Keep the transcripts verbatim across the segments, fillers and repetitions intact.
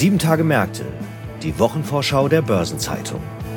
Sieben Tage Märkte, die Wochenvorschau der Börsenzeitung.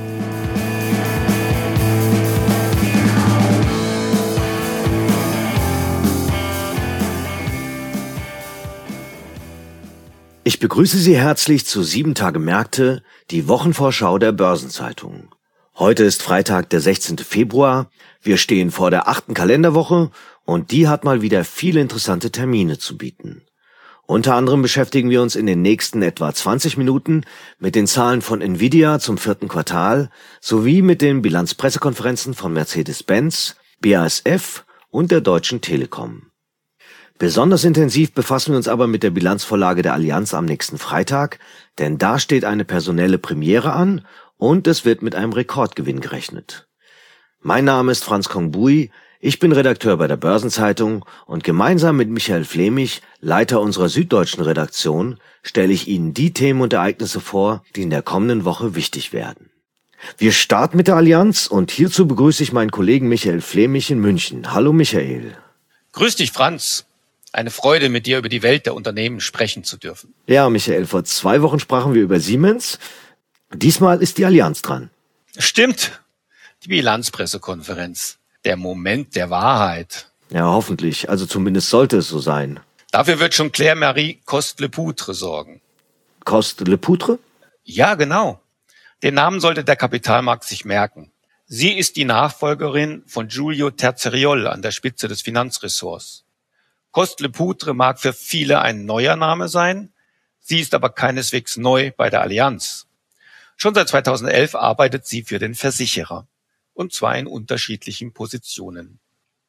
Ich begrüße Sie herzlich zu Sieben Tage Märkte, die Wochenvorschau der Börsenzeitung. Heute ist Freitag, der sechzehnte Februar. Wir stehen vor der achten Kalenderwoche und die hat mal wieder viele interessante Termine zu bieten. Unter anderem beschäftigen wir uns in den nächsten etwa zwanzig Minuten mit den Zahlen von Nvidia zum vierten Quartal sowie mit den Bilanzpressekonferenzen von Mercedes-Benz, B A S F und der Deutschen Telekom. Besonders intensiv befassen wir uns aber mit der Bilanzvorlage der Allianz am nächsten Freitag, denn da steht eine personelle Premiere an und es wird mit einem Rekordgewinn gerechnet. Mein Name ist Franz Kongbui, ich bin Redakteur bei der Börsenzeitung und gemeinsam mit Michael Flemich, Leiter unserer süddeutschen Redaktion, stelle ich Ihnen die Themen und Ereignisse vor, die in der kommenden Woche wichtig werden. Wir starten mit der Allianz und hierzu begrüße ich meinen Kollegen Michael Flemich in München. Hallo Michael. Grüß dich, Franz. Eine Freude, mit dir über die Welt der Unternehmen sprechen zu dürfen. Ja, Michael, vor zwei Wochen sprachen wir über Siemens. Diesmal ist die Allianz dran. Stimmt. Die Bilanzpressekonferenz. Der Moment der Wahrheit. Ja, hoffentlich. Also zumindest sollte es so sein. Dafür wird schon Claire-Marie Coste-Lepoutre sorgen. Coste-Lepoutre? Ja, genau. Den Namen sollte der Kapitalmarkt sich merken. Sie ist die Nachfolgerin von Giulio Terzariol an der Spitze des Finanzressorts. Coste-Lepoutre mag für viele ein neuer Name sein, sie ist aber keineswegs neu bei der Allianz. Schon seit zweitausendelf arbeitet sie für den Versicherer, und zwar in unterschiedlichen Positionen.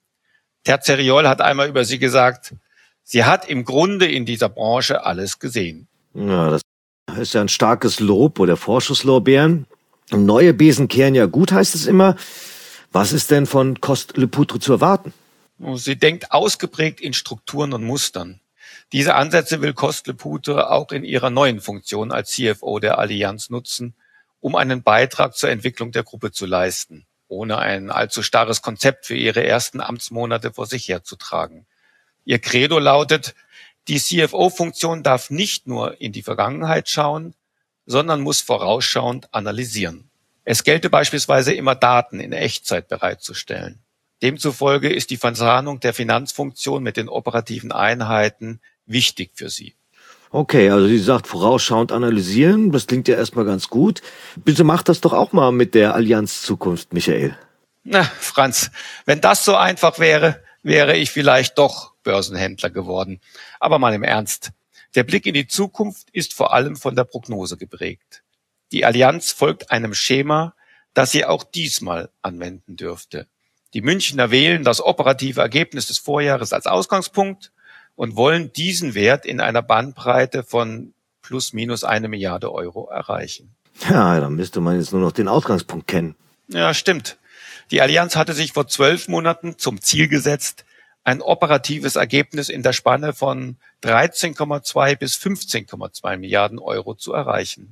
Terzariol hat einmal über sie gesagt, sie hat im Grunde in dieser Branche alles gesehen. Ja, das ist ja ein starkes Lob oder Vorschusslorbeeren. Neue Besen kehren ja gut, heißt es immer. Was ist denn von Coste-Lepoutre zu erwarten? Sie denkt ausgeprägt in Strukturen und Mustern. Diese Ansätze will Coste-Lepoutre auch in ihrer neuen Funktion als C F O der Allianz nutzen, um einen Beitrag zur Entwicklung der Gruppe zu leisten, ohne ein allzu starres Konzept für ihre ersten Amtsmonate vor sich herzutragen. Ihr Credo lautet, die C F O-Funktion darf nicht nur in die Vergangenheit schauen, sondern muss vorausschauend analysieren. Es gelte beispielsweise immer Daten in Echtzeit bereitzustellen. Demzufolge ist die Verzahnung der Finanzfunktion mit den operativen Einheiten wichtig für sie. Okay, also sie sagt vorausschauend analysieren, das klingt ja erstmal ganz gut. Bitte mach das doch auch mal mit der Allianz Zukunft, Michael. Na, Franz, wenn das so einfach wäre, wäre ich vielleicht doch Börsenhändler geworden. Aber mal im Ernst. Der Blick in die Zukunft ist vor allem von der Prognose geprägt. Die Allianz folgt einem Schema, das sie auch diesmal anwenden dürfte. Die Münchner wählen das operative Ergebnis des Vorjahres als Ausgangspunkt und wollen diesen Wert in einer Bandbreite von plus minus eine Milliarde Euro erreichen. Ja, dann müsste man jetzt nur noch den Ausgangspunkt kennen. Ja, stimmt. Die Allianz hatte sich vor zwölf Monaten zum Ziel gesetzt, ein operatives Ergebnis in der Spanne von dreizehn Komma zwei bis fünfzehn Komma zwei Milliarden Euro zu erreichen.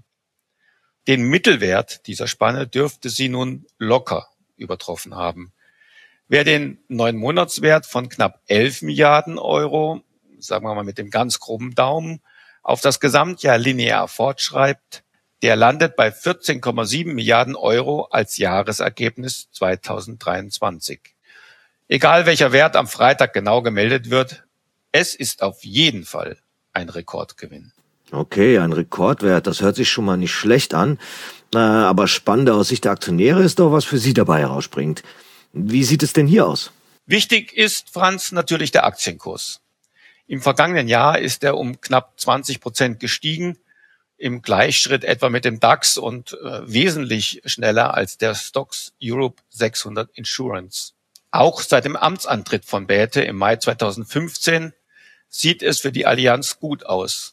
Den Mittelwert dieser Spanne dürfte sie nun locker übertroffen haben. Wer den Neun-Monatswert von knapp elf Milliarden Euro, sagen wir mal mit dem ganz groben Daumen, auf das Gesamtjahr linear fortschreibt, der landet bei vierzehn Komma sieben Milliarden Euro als Jahresergebnis zweitausenddreiundzwanzig. Egal welcher Wert am Freitag genau gemeldet wird, es ist auf jeden Fall ein Rekordgewinn. Okay, ein Rekordwert, das hört sich schon mal nicht schlecht an. Aber spannender aus Sicht der Aktionäre ist doch, was für Sie dabei herausspringt. Wie sieht es denn hier aus? Wichtig ist, Franz, natürlich der Aktienkurs. Im vergangenen Jahr ist er um knapp zwanzig Prozent gestiegen, im Gleichschritt etwa mit dem DAX und äh, wesentlich schneller als der Stoxx Europe sechshundert Insurance. Auch seit dem Amtsantritt von Bäte im Mai zweitausendfünfzehn sieht es für die Allianz gut aus.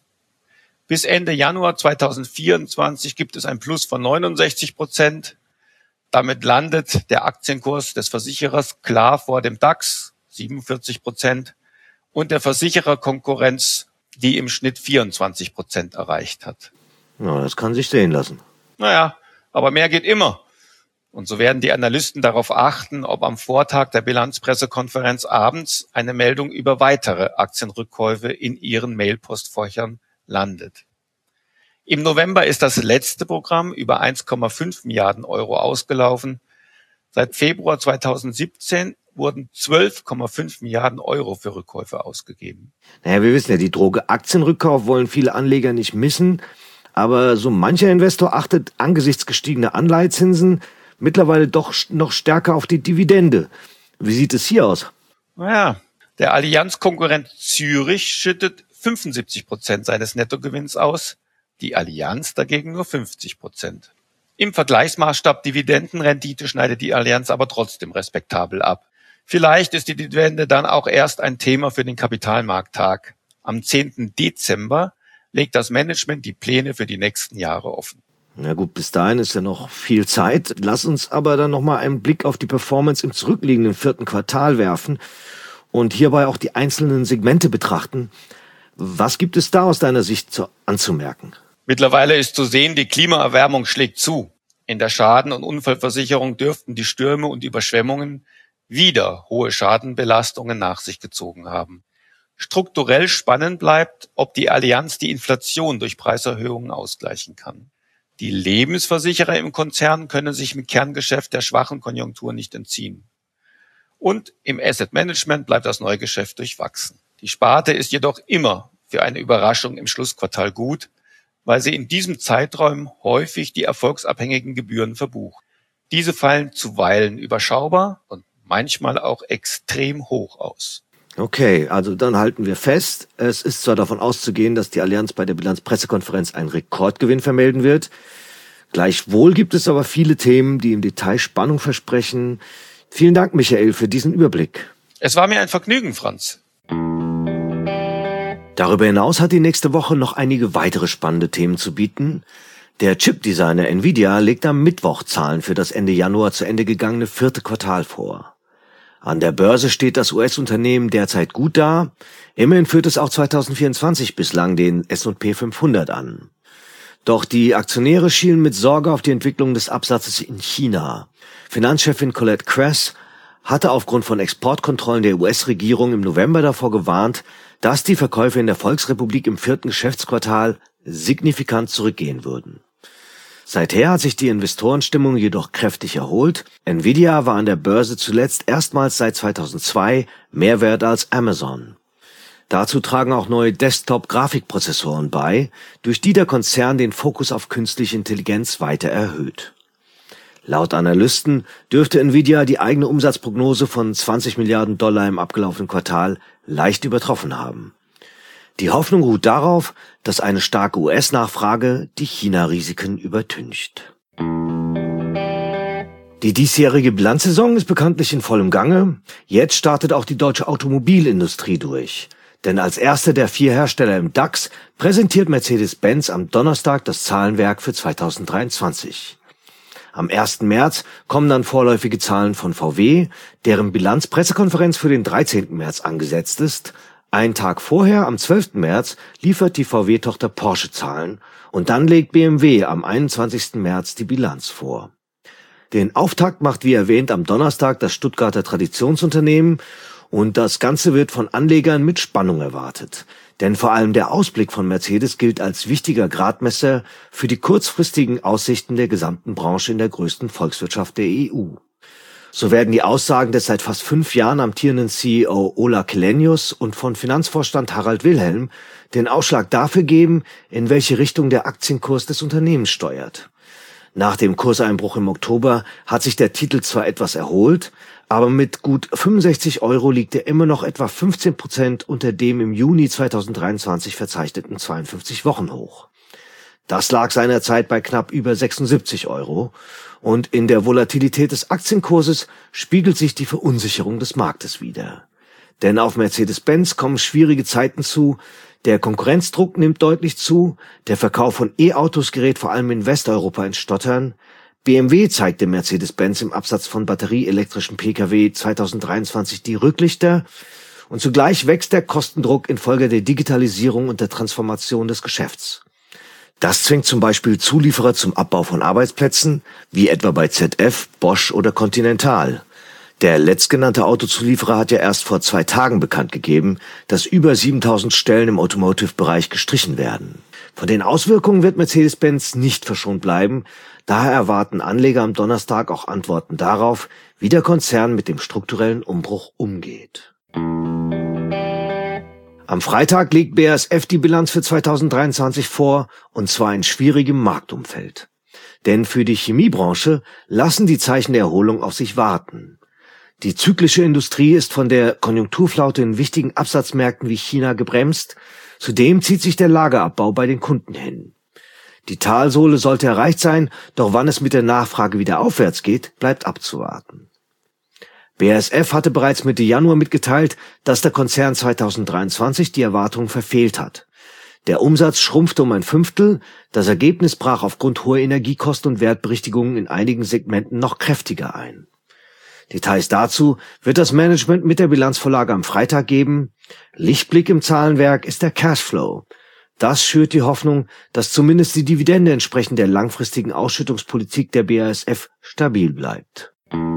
Bis Ende Januar zweitausendvierundzwanzig gibt es ein Plus von neunundsechzig Prozent. Damit landet der Aktienkurs des Versicherers klar vor dem DAX, siebenundvierzig Prozent, und der Versichererkonkurrenz, die im Schnitt vierundzwanzig Prozent erreicht hat. Ja, das kann sich sehen lassen. Naja, aber mehr geht immer. Und so werden die Analysten darauf achten, ob am Vortag der Bilanzpressekonferenz abends eine Meldung über weitere Aktienrückkäufe in ihren Mailpostfächern landet. Im November ist das letzte Programm über eins Komma fünf Milliarden Euro ausgelaufen. Seit Februar zweitausendsiebzehn wurden zwölf Komma fünf Milliarden Euro für Rückkäufe ausgegeben. Naja, wir wissen ja, die Droge Aktienrückkauf wollen viele Anleger nicht missen. Aber so mancher Investor achtet angesichts gestiegener Anleihezinsen mittlerweile doch noch stärker auf die Dividende. Wie sieht es hier aus? Naja, der Allianz-Konkurrent Zürich schüttet fünfundsiebzig Prozent seines Nettogewinns aus, die Allianz dagegen nur fünfzig Prozent. Im Vergleichsmaßstab Dividendenrendite schneidet die Allianz aber trotzdem respektabel ab. Vielleicht ist die Dividende dann auch erst ein Thema für den Kapitalmarkttag. Am zehnten Dezember legt das Management die Pläne für die nächsten Jahre offen. Na gut, bis dahin ist ja noch viel Zeit. Lass uns aber dann nochmal einen Blick auf die Performance im zurückliegenden vierten Quartal werfen und hierbei auch die einzelnen Segmente betrachten. Was gibt es da aus deiner Sicht zu, anzumerken? Mittlerweile ist zu sehen, die Klimaerwärmung schlägt zu. In der Schaden- und Unfallversicherung dürften die Stürme und Überschwemmungen wieder hohe Schadenbelastungen nach sich gezogen haben. Strukturell spannend bleibt, ob die Allianz die Inflation durch Preiserhöhungen ausgleichen kann. Die Lebensversicherer im Konzern können sich im Kerngeschäft der schwachen Konjunktur nicht entziehen. Und im Asset Management bleibt das Neugeschäft durchwachsen. Die Sparte ist jedoch immer für eine Überraschung im Schlussquartal gut, weil sie in diesem Zeitraum häufig die erfolgsabhängigen Gebühren verbucht. Diese fallen zuweilen überschaubar und manchmal auch extrem hoch aus. Okay, also dann halten wir fest, es ist zwar davon auszugehen, dass die Allianz bei der Bilanzpressekonferenz einen Rekordgewinn vermelden wird. Gleichwohl gibt es aber viele Themen, die im Detail Spannung versprechen. Vielen Dank, Michael, für diesen Überblick. Es war mir ein Vergnügen, Franz. Darüber hinaus hat die nächste Woche noch einige weitere spannende Themen zu bieten. Der Chipdesigner Nvidia legt am Mittwoch Zahlen für das Ende Januar zu Ende gegangene vierte Quartal vor. An der Börse steht das U S-Unternehmen derzeit gut da. Immerhin führt es auch zweitausendvierundzwanzig bislang den S und P fünfhundert an. Doch die Aktionäre schielen mit Sorge auf die Entwicklung des Absatzes in China. Finanzchefin Colette Kress hatte aufgrund von Exportkontrollen der U S-Regierung im November davor gewarnt, dass die Verkäufe in der Volksrepublik im vierten Geschäftsquartal signifikant zurückgehen würden. Seither hat sich die Investorenstimmung jedoch kräftig erholt. Nvidia war an der Börse zuletzt erstmals seit zweitausendzwei mehr wert als Amazon. Dazu tragen auch neue Desktop-Grafikprozessoren bei, durch die der Konzern den Fokus auf künstliche Intelligenz weiter erhöht. Laut Analysten dürfte Nvidia die eigene Umsatzprognose von zwanzig Milliarden Dollar im abgelaufenen Quartal leicht übertroffen haben. Die Hoffnung ruht darauf, dass eine starke U S-Nachfrage die China-Risiken übertüncht. Die diesjährige Bilanzsaison ist bekanntlich in vollem Gange. Jetzt startet auch die deutsche Automobilindustrie durch. Denn als erster der vier Hersteller im DAX präsentiert Mercedes-Benz am Donnerstag das Zahlenwerk für zweitausenddreiundzwanzig. Am ersten März kommen dann vorläufige Zahlen von V W, deren Bilanzpressekonferenz für den dreizehnten März angesetzt ist. Einen Tag vorher, am zwölften März, liefert die V W-Tochter Porsche Zahlen und dann legt B M W am einundzwanzigsten März die Bilanz vor. Den Auftakt macht wie erwähnt am Donnerstag das Stuttgarter Traditionsunternehmen und das Ganze wird von Anlegern mit Spannung erwartet. Denn vor allem der Ausblick von Mercedes gilt als wichtiger Gradmesser für die kurzfristigen Aussichten der gesamten Branche in der größten Volkswirtschaft der E U. So werden die Aussagen des seit fast fünf Jahren amtierenden C E O Ola Källenius und von Finanzvorstand Harald Wilhelm den Ausschlag dafür geben, in welche Richtung der Aktienkurs des Unternehmens steuert. Nach dem Kurseinbruch im Oktober hat sich der Titel zwar etwas erholt, aber mit gut fünfundsechzig Euro liegt er immer noch etwa fünfzehn Prozent unter dem im Juni zweitausenddreiundzwanzig verzeichneten zweiundfünfzig-Wochen-Hoch. Das lag seinerzeit bei knapp über sechsundsiebzig Euro und in der Volatilität des Aktienkurses spiegelt sich die Verunsicherung des Marktes wider. Denn auf Mercedes-Benz kommen schwierige Zeiten zu, der Konkurrenzdruck nimmt deutlich zu, der Verkauf von E-Autos gerät vor allem in Westeuropa ins Stottern, B M W zeigte Mercedes-Benz im Absatz von batterieelektrischen Pkw zweitausenddreiundzwanzig die Rücklichter und zugleich wächst der Kostendruck infolge der Digitalisierung und der Transformation des Geschäfts. Das zwingt zum Beispiel Zulieferer zum Abbau von Arbeitsplätzen, wie etwa bei Z F, Bosch oder Continental. Der letztgenannte Autozulieferer hat ja erst vor zwei Tagen bekannt gegeben, dass über siebentausend Stellen im Automotive-Bereich gestrichen werden. Von den Auswirkungen wird Mercedes-Benz nicht verschont bleiben. Daher erwarten Anleger am Donnerstag auch Antworten darauf, wie der Konzern mit dem strukturellen Umbruch umgeht. Am Freitag legt B A S F die Bilanz für zweitausenddreiundzwanzig vor, und zwar in schwierigem Marktumfeld. Denn für die Chemiebranche lassen die Zeichen der Erholung auf sich warten. Die zyklische Industrie ist von der Konjunkturflaute in wichtigen Absatzmärkten wie China gebremst. Zudem zieht sich der Lagerabbau bei den Kunden hin. Die Talsohle sollte erreicht sein, doch wann es mit der Nachfrage wieder aufwärts geht, bleibt abzuwarten. B A S F hatte bereits Mitte Januar mitgeteilt, dass der Konzern zweitausenddreiundzwanzig die Erwartungen verfehlt hat. Der Umsatz schrumpfte um ein Fünftel, das Ergebnis brach aufgrund hoher Energiekosten und Wertberichtigungen in einigen Segmenten noch kräftiger ein. Details dazu wird das Management mit der Bilanzvorlage am Freitag geben. Lichtblick im Zahlenwerk ist der Cashflow. Das schürt die Hoffnung, dass zumindest die Dividende entsprechend der langfristigen Ausschüttungspolitik der B A S F stabil bleibt.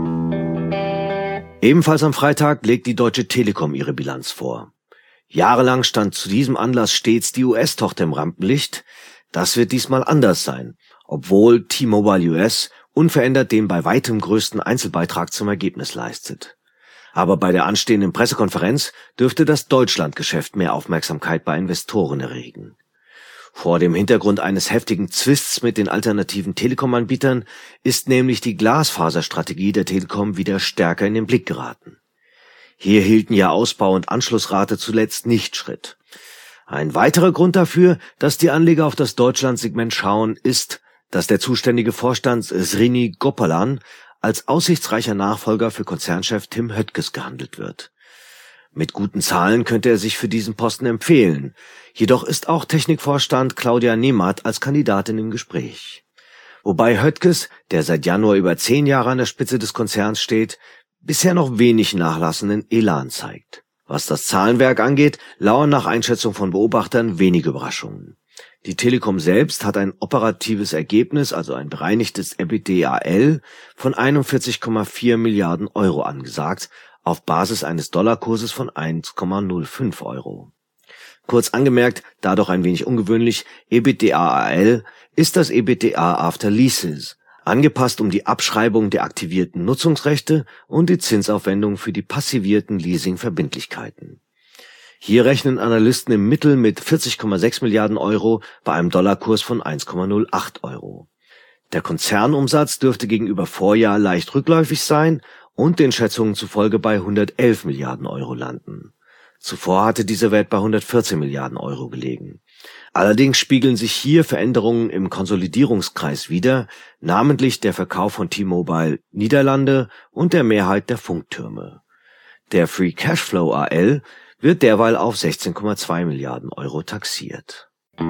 Ebenfalls am Freitag legt die Deutsche Telekom ihre Bilanz vor. Jahrelang stand zu diesem Anlass stets die U S-Tochter im Rampenlicht. Das wird diesmal anders sein, obwohl T-Mobile U S unverändert den bei weitem größten Einzelbeitrag zum Ergebnis leistet. Aber bei der anstehenden Pressekonferenz dürfte das Deutschlandgeschäft mehr Aufmerksamkeit bei Investoren erregen. Vor dem Hintergrund eines heftigen Zwists mit den alternativen Telekom-Anbietern ist nämlich die Glasfaserstrategie der Telekom wieder stärker in den Blick geraten. Hier hielten ja Ausbau und Anschlussrate zuletzt nicht Schritt. Ein weiterer Grund dafür, dass die Anleger auf das Deutschland-Segment schauen, ist, dass der zuständige Vorstand Srini Gopalan als aussichtsreicher Nachfolger für Konzernchef Tim Höttges gehandelt wird. Mit guten Zahlen könnte er sich für diesen Posten empfehlen. Jedoch ist auch Technikvorstand Claudia Nehmath als Kandidatin im Gespräch. Wobei Höttges, der seit Januar über zehn Jahre an der Spitze des Konzerns steht, bisher noch wenig nachlassenden Elan zeigt. Was das Zahlenwerk angeht, lauern nach Einschätzung von Beobachtern wenige Überraschungen. Die Telekom selbst hat ein operatives Ergebnis, also ein bereinigtes EBITDAL, von einundvierzig Komma vier Milliarden Euro angesagt, auf Basis eines Dollarkurses von eins Komma null fünf Euro. Kurz angemerkt, da doch ein wenig ungewöhnlich, EBITDAL ist das EBITDA after Leases, angepasst um die Abschreibung der aktivierten Nutzungsrechte und die Zinsaufwendung für die passivierten Leasingverbindlichkeiten. Hier rechnen Analysten im Mittel mit vierzig Komma sechs Milliarden Euro bei einem Dollarkurs von eins Komma null acht Euro. Der Konzernumsatz dürfte gegenüber Vorjahr leicht rückläufig sein und den Schätzungen zufolge bei hundertelf Milliarden Euro landen. Zuvor hatte dieser Wert bei hundertvierzehn Milliarden Euro gelegen. Allerdings spiegeln sich hier Veränderungen im Konsolidierungskreis wider, namentlich der Verkauf von T-Mobile Niederlande und der Mehrheit der Funktürme. Der Free Cashflow A L wird derweil auf sechzehn Komma zwei Milliarden Euro taxiert.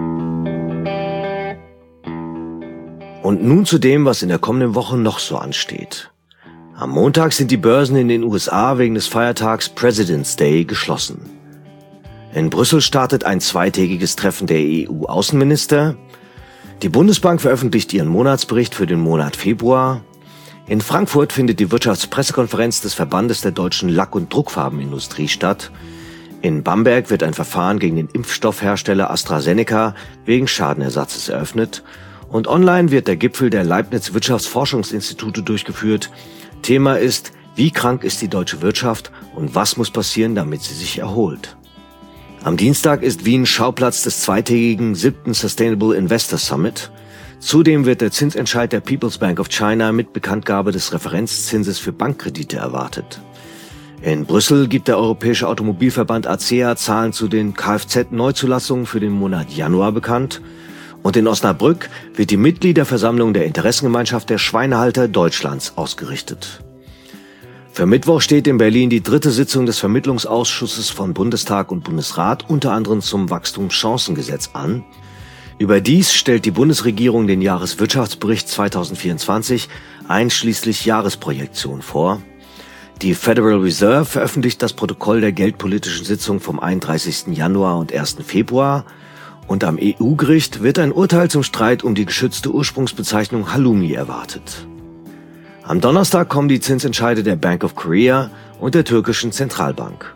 Und nun zu dem, was in der kommenden Woche noch so ansteht. Am Montag sind die Börsen in den U S A wegen des Feiertags President's Day geschlossen. In Brüssel startet ein zweitägiges Treffen der E U-Außenminister. Die Bundesbank veröffentlicht ihren Monatsbericht für den Monat Februar. In Frankfurt findet die Wirtschaftspressekonferenz des Verbandes der deutschen Lack- und Druckfarbenindustrie statt. In Bamberg wird ein Verfahren gegen den Impfstoffhersteller AstraZeneca wegen Schadenersatzes eröffnet. Und online wird der Gipfel der Leibniz Wirtschaftsforschungsinstitute durchgeführt. Thema ist, wie krank ist die deutsche Wirtschaft und was muss passieren, damit sie sich erholt. Am Dienstag ist Wien Schauplatz des zweitägigen siebten Sustainable Investor Summit. Zudem wird der Zinsentscheid der People's Bank of China mit Bekanntgabe des Referenzzinses für Bankkredite erwartet. In Brüssel gibt der Europäische Automobilverband A C E A Zahlen zu den Kfz-Neuzulassungen für den Monat Januar bekannt. Und in Osnabrück wird die Mitgliederversammlung der Interessengemeinschaft der Schweinehalter Deutschlands ausgerichtet. Für Mittwoch steht in Berlin die dritte Sitzung des Vermittlungsausschusses von Bundestag und Bundesrat, unter anderem zum Wachstumschancengesetz an. Überdies stellt die Bundesregierung den Jahreswirtschaftsbericht zweitausendvierundzwanzig einschließlich Jahresprojektion vor. Die Federal Reserve veröffentlicht das Protokoll der geldpolitischen Sitzung vom einunddreißigsten Januar und ersten Februar. Und am E U-Gericht wird ein Urteil zum Streit um die geschützte Ursprungsbezeichnung Halloumi erwartet. Am Donnerstag kommen die Zinsentscheide der Bank of Korea und der türkischen Zentralbank.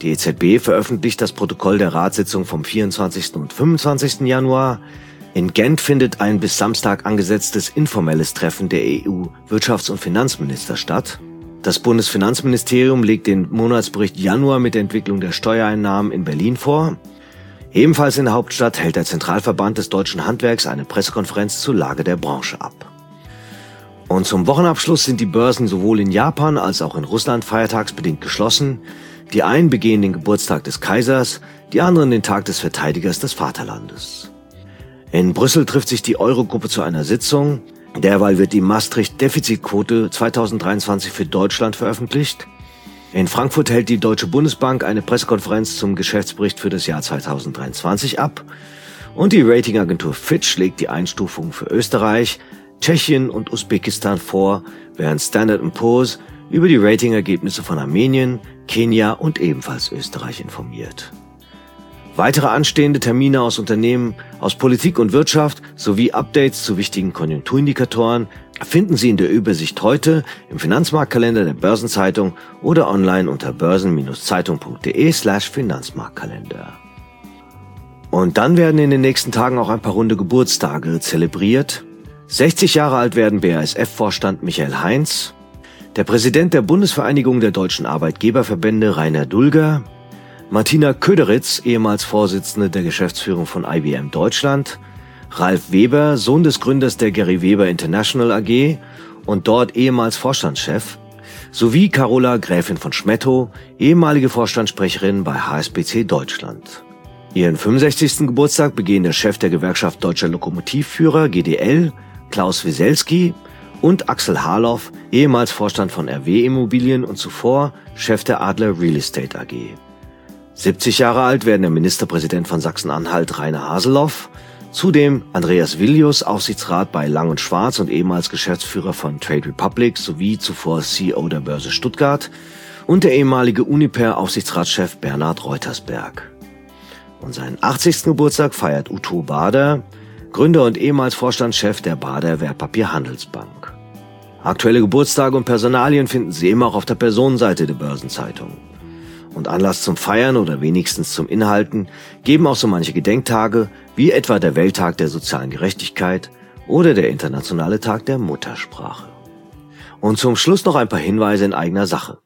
Die E Z B veröffentlicht das Protokoll der Ratssitzung vom vierundzwanzigsten und fünfundzwanzigsten Januar. In Gent findet ein bis Samstag angesetztes informelles Treffen der E U-Wirtschafts- und Finanzminister statt. Das Bundesfinanzministerium legt den Monatsbericht Januar mit der Entwicklung der Steuereinnahmen in Berlin vor. Ebenfalls in der Hauptstadt hält der Zentralverband des deutschen Handwerks eine Pressekonferenz zur Lage der Branche ab. Und zum Wochenabschluss sind die Börsen sowohl in Japan als auch in Russland feiertagsbedingt geschlossen. Die einen begehen den Geburtstag des Kaisers, die anderen den Tag des Verteidigers des Vaterlandes. In Brüssel trifft sich die Eurogruppe zu einer Sitzung. Derweil wird die Maastricht-Defizitquote zweitausenddreiundzwanzig für Deutschland veröffentlicht. In Frankfurt hält die Deutsche Bundesbank eine Pressekonferenz zum Geschäftsbericht für das Jahr zweitausenddreiundzwanzig ab. Und die Ratingagentur Fitch legt die Einstufung für Österreich, Tschechien und Usbekistan vor, während Standard and Poor's über die Ratingergebnisse von Armenien, Kenia und ebenfalls Österreich informiert. Weitere anstehende Termine aus Unternehmen, aus Politik und Wirtschaft sowie Updates zu wichtigen Konjunkturindikatoren finden Sie in der Übersicht heute im Finanzmarktkalender der Börsenzeitung oder online unter börsen-zeitung.de slash Finanzmarktkalender. Und dann werden in den nächsten Tagen auch ein paar runde Geburtstage zelebriert. sechzig Jahre alt werden B A S F-Vorstand Michael Heinz, der Präsident der Bundesvereinigung der deutschen Arbeitgeberverbände Rainer Dulger, Martina Köderitz, ehemals Vorsitzende der Geschäftsführung von I B M Deutschland, Ralf Weber, Sohn des Gründers der Gary Weber International A G und dort ehemals Vorstandschef, sowie Carola Gräfin von Schmettow, ehemalige Vorstandssprecherin bei H S B C Deutschland. Ihren fünfundsechzigsten Geburtstag begehen der Chef der Gewerkschaft Deutscher Lokomotivführer G D L, Klaus Wieselski, und Axel Harloff, ehemals Vorstand von R W Immobilien und zuvor Chef der Adler Real Estate A G. siebzig Jahre alt werden der Ministerpräsident von Sachsen-Anhalt Rainer Haseloff, zudem Andreas Villius, Aufsichtsrat bei Lang und Schwarz und ehemals Geschäftsführer von Trade Republic sowie zuvor C E O der Börse Stuttgart, und der ehemalige Uniper-Aufsichtsratschef Bernhard Reutersberg. Und seinen achtzigsten Geburtstag feiert Uto Bader, Gründer und ehemals Vorstandschef der Bader Wertpapierhandelsbank. Aktuelle Geburtstage und Personalien finden Sie immer auch auf der Personenseite der Börsenzeitung. Und Anlass zum Feiern oder wenigstens zum Inhalten geben auch so manche Gedenktage, wie etwa der Welttag der sozialen Gerechtigkeit oder der Internationale Tag der Muttersprache. Und zum Schluss noch ein paar Hinweise in eigener Sache.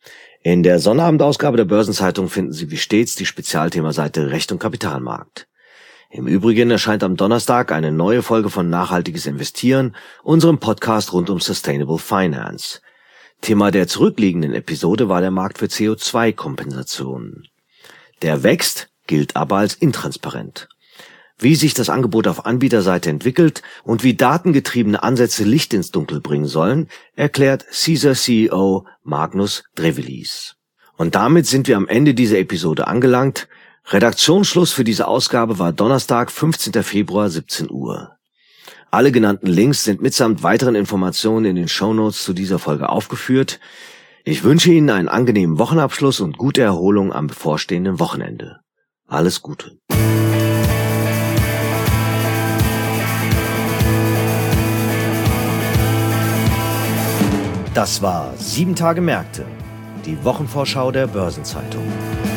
In der Sonnabendausgabe der Börsenzeitung finden Sie wie stets die Spezialthemaseite Recht und Kapitalmarkt. Im Übrigen erscheint am Donnerstag eine neue Folge von Nachhaltiges Investieren, unserem Podcast rund um Sustainable Finance. Thema der zurückliegenden Episode war der Markt für C O zwei Kompensationen. Der wächst, gilt aber als intransparent. Wie sich das Angebot auf Anbieterseite entwickelt und wie datengetriebene Ansätze Licht ins Dunkel bringen sollen, erklärt Caesar C E O Magnus Drevelis. Und damit sind wir am Ende dieser Episode angelangt. Redaktionsschluss für diese Ausgabe war Donnerstag, fünfzehnten Februar, siebzehn Uhr. Alle genannten Links sind mitsamt weiteren Informationen in den Shownotes zu dieser Folge aufgeführt. Ich wünsche Ihnen einen angenehmen Wochenabschluss und gute Erholung am bevorstehenden Wochenende. Alles Gute. Das war sieben Tage Märkte, die Wochenvorschau der Börsenzeitung.